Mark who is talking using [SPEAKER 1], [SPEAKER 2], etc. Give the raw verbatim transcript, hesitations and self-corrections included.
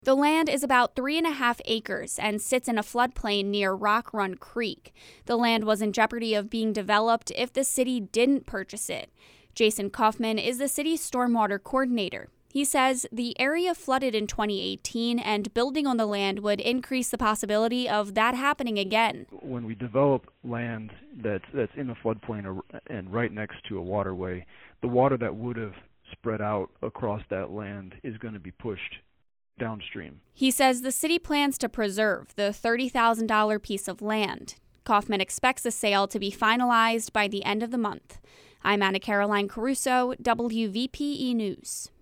[SPEAKER 1] The land is about three and a half acres and sits in a floodplain near Rock Run Creek. The land was in jeopardy of being developed if the city didn't purchase it. Jason Kaufman is the city's stormwater coordinator. He says the area flooded in twenty eighteen, and building on the land would increase the possibility of that happening again.
[SPEAKER 2] When we develop land that's, that's in a floodplain and right next to a waterway, the water that would have spread out across that land is going to be pushed downstream.
[SPEAKER 1] He says the city plans to preserve the thirty thousand dollars piece of land. Kaufman expects the sale to be finalized by the end of the month. I'm Anna Caroline Caruso, W V P E News.